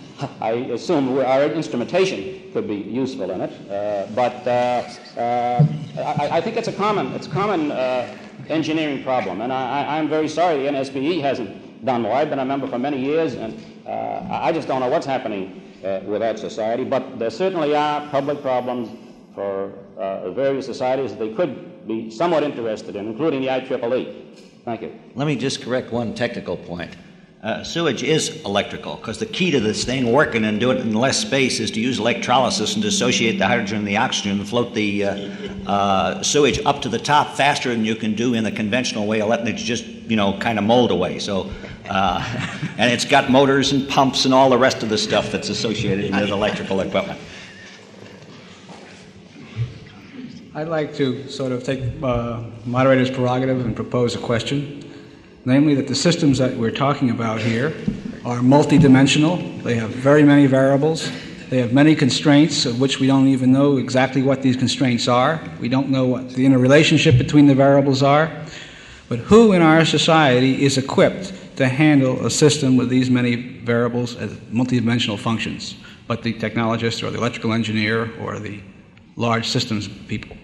I assume our instrumentation could be useful in it. Uh, but uh, uh, I, I think it's a common, it's a common uh, engineering problem. And I, I, I'm very sorry the N S B E hasn't done more. I've been a member for many years, and uh, I just don't know what's happening uh, with that society. But there certainly are public problems for uh, various societies that they could be somewhat interested in, including the I triple E. Thank you. Let me just correct one technical point. Uh, sewage is electrical, because the key to this thing working and doing it in less space is to use electrolysis and dissociate the hydrogen and the oxygen and float the uh, uh, sewage up to the top faster than you can do in the conventional way of letting it just, you know, kind of mold away. So, uh, and it's got motors and pumps and all the rest of the stuff that's associated with electrical equipment. I'd like to sort of take uh, moderator's prerogative and propose a question. Namely, that the systems that we're talking about here are multidimensional. They have very many variables. They have many constraints of which we don't even know exactly what these constraints are. We don't know what the interrelationship between the variables are. But who in our society is equipped to handle a system with these many variables as multidimensional functions? But the technologist or the electrical engineer or the large systems people.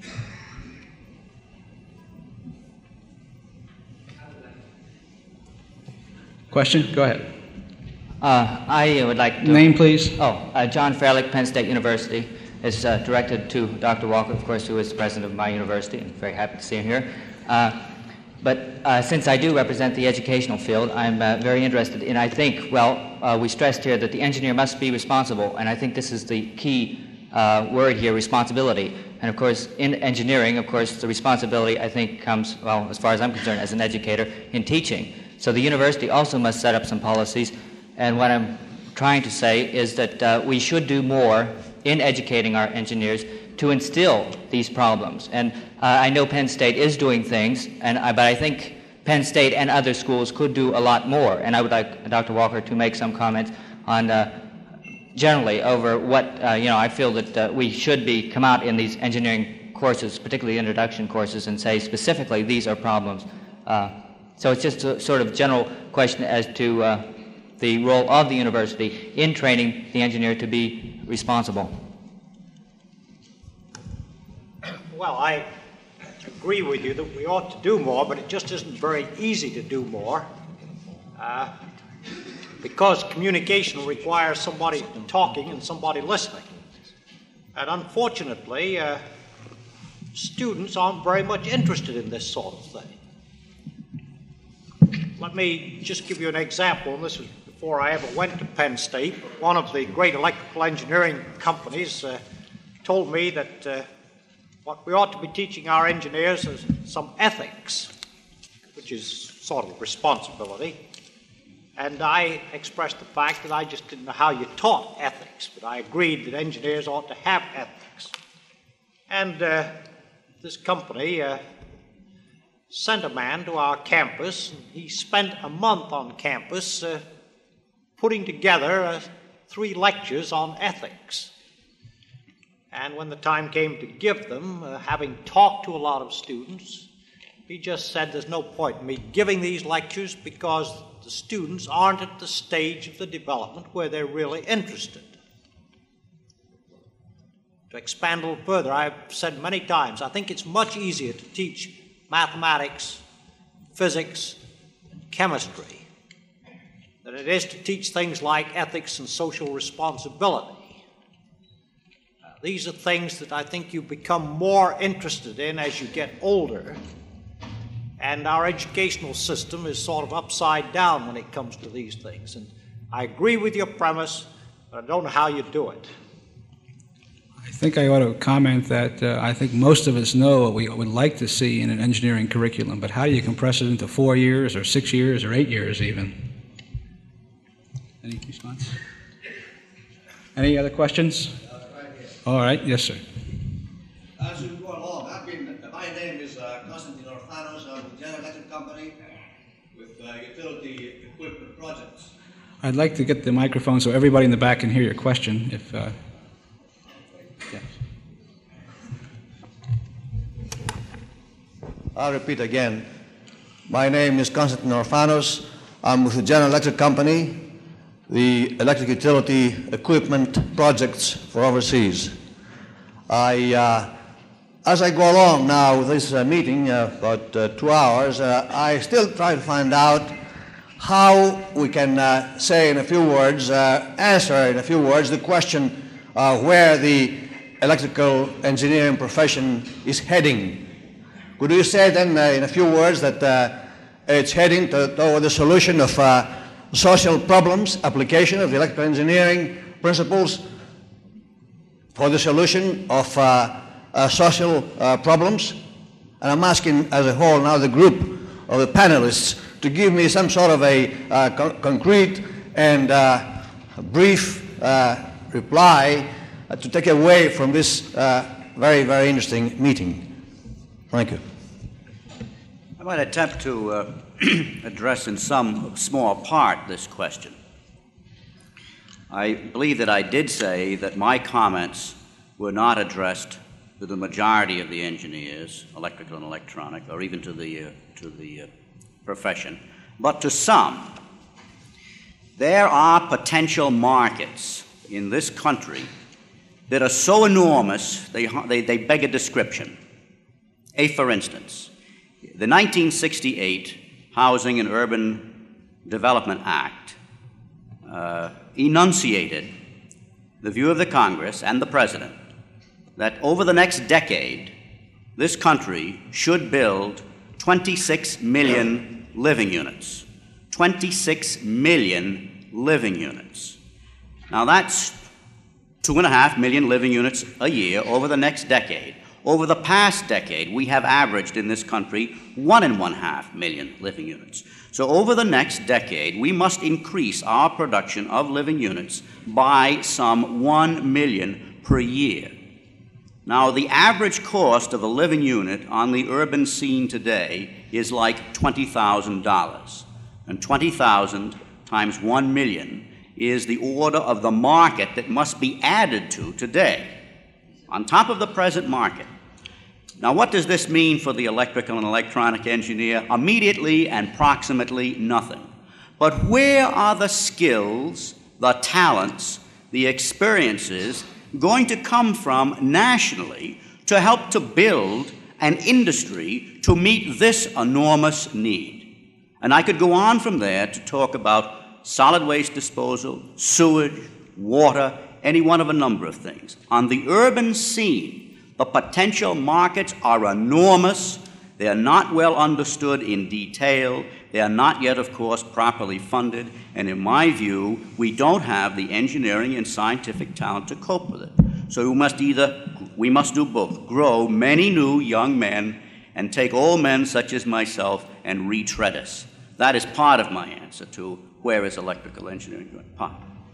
Question? Go ahead. Uh, I would like to... Name, please. Oh, uh, John Fairlick, Penn State University. It's uh, directed to Doctor Walker, of course, who is the president of my university. I'm very happy to see him here. Uh, but uh, since I do represent the educational field, I'm uh, very interested in, I think, well, uh, we stressed here that the engineer must be responsible, and I think this is the key uh, word here, responsibility. And, of course, in engineering, of course, the responsibility, I think, comes, well, as far as I'm concerned, as an educator, in teaching. So the university also must set up some policies, and what I'm trying to say is that uh, we should do more in educating our engineers to instill these problems. And uh, I know Penn State is doing things, and I, but I think Penn State and other schools could do a lot more. And I would like Doctor Walker to make some comments on uh, generally over what, uh, you know, I feel that uh, we should be come out in these engineering courses, particularly introduction courses, and say specifically these are problems. Uh, So it's just a sort of general question as to uh, the role of the university in training the engineer to be responsible. Well, I agree with you that we ought to do more, but it just isn't very easy to do more uh, because communication requires somebody talking and somebody listening. And unfortunately, uh, students aren't very much interested in this sort of thing. Let me just give you an example, and this was before I ever went to Penn State. One of the great electrical engineering companies uh, told me that uh, what we ought to be teaching our engineers is some ethics, which is sort of responsibility. And I expressed the fact that I just didn't know how you taught ethics, but I agreed that engineers ought to have ethics. And uh, this company uh, sent a man to our campus, and he spent a month on campus uh, putting together uh, three lectures on ethics. And when the time came to give them, uh, having talked to a lot of students, he just said there's no point in me giving these lectures because the students aren't at the stage of the development where they're really interested. To expand a little further, I've said many times, I think it's much easier to teach mathematics, physics, and chemistry than it is to teach things like ethics and social responsibility. Uh, these are things that I think you become more interested in as you get older, and our educational system is sort of upside down when it comes to these things. And I agree with your premise, but I don't know how you do it. I think I ought to comment that uh, I think most of us know what we would like to see in an engineering curriculum, but how do you compress it into four years or six years or eight years even? Any response? Any other questions? Uh, right here. All right, yes, sir. As we go along, I've been, my name is uh, Constantine Orfanos. I'm with General Electric Company with uh, utility equipment projects. I'd like to get the microphone so everybody in the back can hear your question. If uh, yes. I'll repeat again. My name is Constantine Orfanos. I'm with the General Electric Company, the electric utility equipment projects for overseas. I, uh, as I go along now with this uh, meeting, uh, about uh, two hours, uh, I still try to find out how we can uh, say in a few words, uh, answer in a few words the question uh, where the electrical engineering profession is heading. Could you say then uh, in a few words that uh, it's heading to, toward the solution of uh, social problems, application of the electrical engineering principles for the solution of uh, uh, social uh, problems? And I'm asking as a whole now the group of the panelists to give me some sort of a uh, co concrete and uh, brief uh, reply uh, to take away from this uh, very, very interesting meeting. Thank you. I might attempt to uh, address in some small part this question. I believe that I did say that my comments were not addressed to the majority of the engineers, electrical and electronic, or even to the, uh, to the uh, profession, but to some. There are potential markets in this country that are so enormous they, they, they beg a description. A, for instance, the nineteen sixty-eight Housing and Urban Development Act uh, enunciated the view of the Congress and the President that over the next decade, this country should build twenty-six million living units. twenty-six million living units. Now that's two and a half million living units a year over the next decade. Over the past decade, we have averaged in this country one and one half million living units. So over the next decade, we must increase our production of living units by some one million per year. Now, the average cost of a living unit on the urban scene today is like twenty thousand dollars. And twenty thousand times one million is the order of the market that must be added to today, on top of the present market. Now, what does this mean for the electrical and electronic engineer? Immediately and proximately nothing. But where are the skills, the talents, the experiences going to come from nationally to help to build an industry to meet this enormous need? And I could go on from there to talk about solid waste disposal, sewage, water, any one of a number of things. On the urban scene, the potential markets are enormous. They are not well understood in detail. They are not yet, of course, properly funded. And in my view, we don't have the engineering and scientific talent to cope with it. So we must either, we must do both, grow many new young men and take old men such as myself and retread us. That is part of my answer to where is electrical engineering going. Part.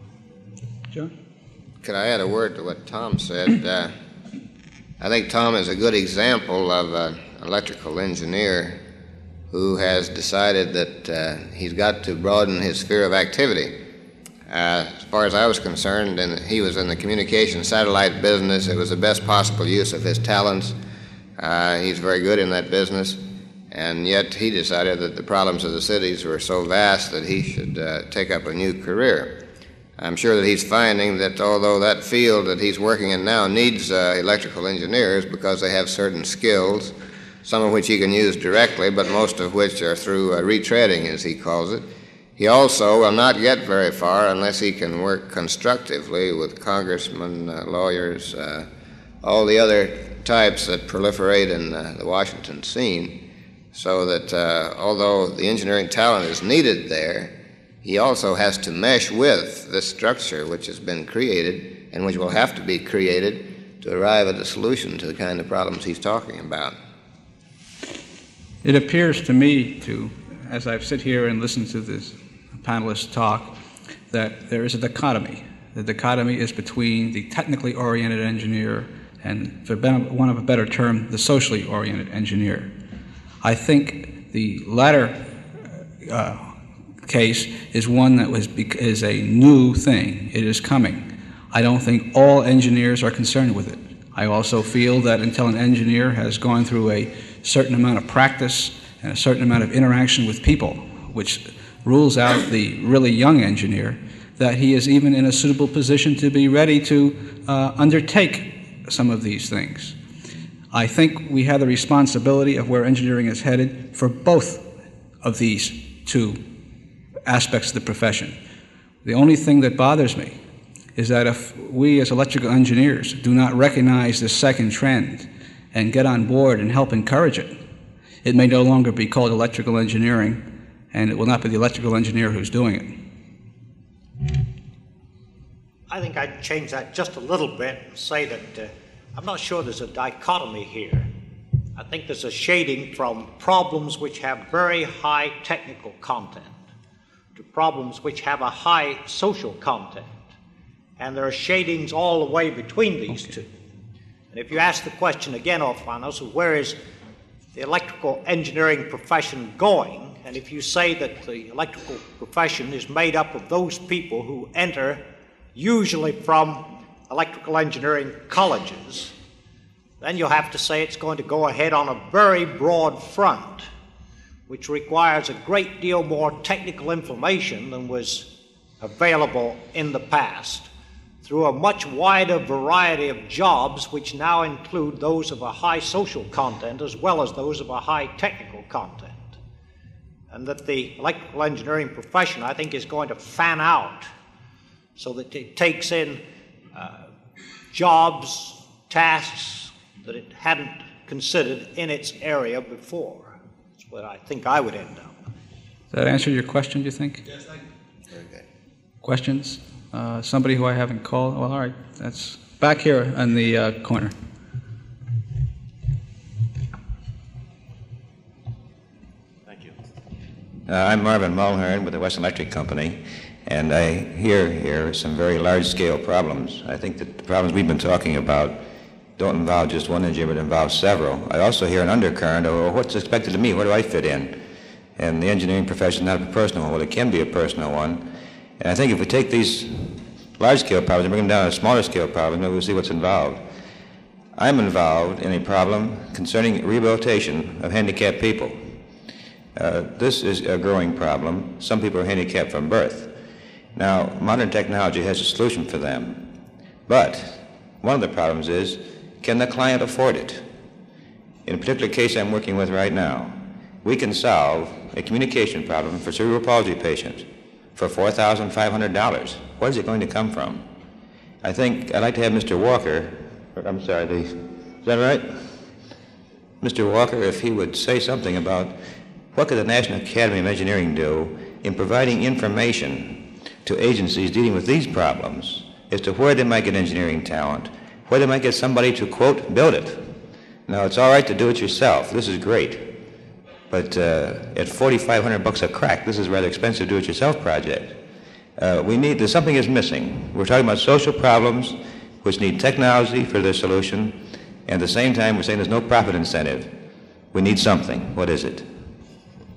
John? Could I add a word to what Tom said? Uh, I think Tom is a good example of an electrical engineer who has decided that uh, he's got to broaden his sphere of activity. Uh, as far as I was concerned, and he was in the communication satellite business, it was the best possible use of his talents. Uh, he's very good in that business, and yet he decided that the problems of the cities were so vast that he should uh, take up a new career. I'm sure that he's finding that although that field that he's working in now needs uh, electrical engineers because they have certain skills, some of which he can use directly, but most of which are through uh, retreading, as he calls it, he also will not get very far unless he can work constructively with congressmen, uh, lawyers, uh, all the other types that proliferate in uh, the Washington scene, so that uh, although the engineering talent is needed there, he also has to mesh with this structure which has been created and which will have to be created to arrive at a solution to the kind of problems he's talking about. It appears to me, to, as I've sit here and listened to this panelists talk, that there is a dichotomy. The dichotomy is between the technically oriented engineer and, for want of a better term, the socially oriented engineer. I think the latter uh, case is one that was is a new thing. It is coming. I don't think all engineers are concerned with it. I also feel that until an engineer has gone through a certain amount of practice and a certain amount of interaction with people, which rules out the really young engineer, that he is even in a suitable position to be ready to uh, undertake some of these things. I think we have the responsibility of where engineering is headed for both of these two aspects of the profession. The only thing that bothers me is that if we as electrical engineers do not recognize this second trend and get on board and help encourage it, it may no longer be called electrical engineering, and it will not be the electrical engineer who's doing it. I think I'd change that just a little bit and say that uh, I'm not sure there's a dichotomy here. I think there's a shading from problems which have very high technical content to problems which have a high social content. And there are shadings all the way between these okay. two. And if you ask the question again, Orfanos, where is the electrical engineering profession going? And if you say that the electrical profession is made up of those people who enter usually from electrical engineering colleges, then you'll have to say it's going to go ahead on a very broad front, which requires a great deal more technical information than was available in the past, through a much wider variety of jobs which now include those of a high social content as well as those of a high technical content. And that the electrical engineering profession, I think, is going to fan out so that it takes in uh, jobs, tasks that it hadn't considered in its area before. That's what I think I would end up. Does that answer your question, do you think? Yes, thank you. Very good. Questions? Uh, somebody who I haven't called? Well, all right. That's back here in the uh, corner. Thank you. Uh, I'm Marvin Mulhern with the West Electric Company, and I hear here some very large-scale problems. I think that the problems we've been talking about don't involve just one engineer, but involve several. I also hear an undercurrent of, well, what's expected of me? Where do I fit in? And the engineering profession is not a personal one. Well, it can be a personal one. And I think if we take these large-scale problems and bring them down to smaller-scale problems, maybe we'll see what's involved. I'm involved in a problem concerning rehabilitation of handicapped people. Uh, this is a growing problem. Some people are handicapped from birth. Now, modern technology has a solution for them. But one of the problems is, can the client afford it? In a particular case I'm working with right now, we can solve a communication problem for cerebral palsy patients for four thousand five hundred dollars. Where is it going to come from? I think I'd like to have Mister Walker, I'm sorry, the, is that right? Mister Walker, if he would say something about what could the National Academy of Engineering do in providing information to agencies dealing with these problems as to where they might get engineering talent, where they might get somebody to, quote, build it. Now, it's all right to do it yourself. This is great. But uh, at forty-five hundred bucks a crack, this is a rather expensive do-it-yourself project. Uh, we need, there's something is missing. We're talking about social problems which need technology for their solution, and at the same time we're saying there's no profit incentive. We need something. What is it?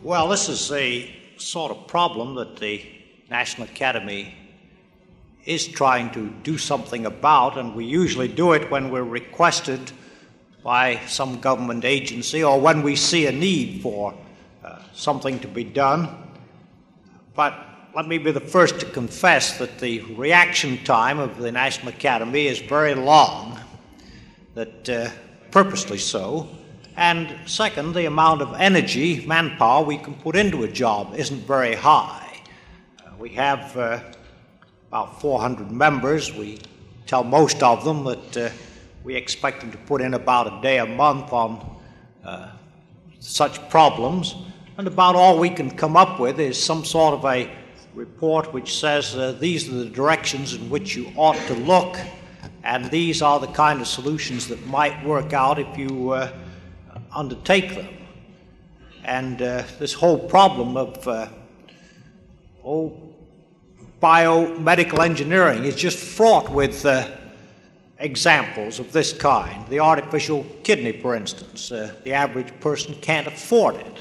Well, this is a sort of problem that the National Academy is trying to do something about, and we usually do it when we're requested by some government agency or when we see a need for uh, something to be done. But let me be the first to confess that the reaction time of the National Academy is very long, that uh, purposely so. And second, the amount of energy, manpower we can put into a job isn't very high. Uh, we have uh, about four hundred members. We tell most of them that uh, we expect them to put in about a day a month on uh, such problems. And about all we can come up with is some sort of a report which says uh, these are the directions in which you ought to look, and these are the kind of solutions that might work out if you uh, undertake them. And uh, this whole problem of uh, oh, biomedical engineering is just fraught with uh, examples of this kind. The artificial kidney, for instance. Uh, the average person can't afford it.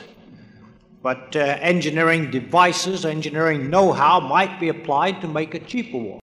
But uh, engineering devices, engineering know-how might be applied to make a cheaper one.